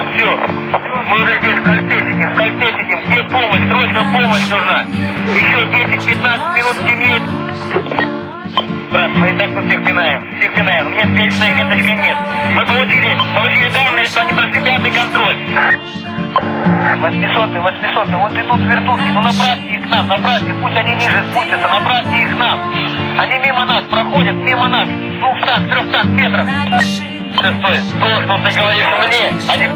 все. Мы уже здесь в кальпетике. Где помощь? Срочно помощь нужна. Еще 10-15 минут темнеет. Брат, мы и так тут всех пинаем. Нет месячной веточки нет. Мы получили данные, что они прошли пятый контроль. 800, вот идут вертушки, ну направьте их к нам, пусть они ниже спустятся, направьте их к нам. Они мимо нас проходят, 200-300 метров. Стой, то, что ты говоришь мне, они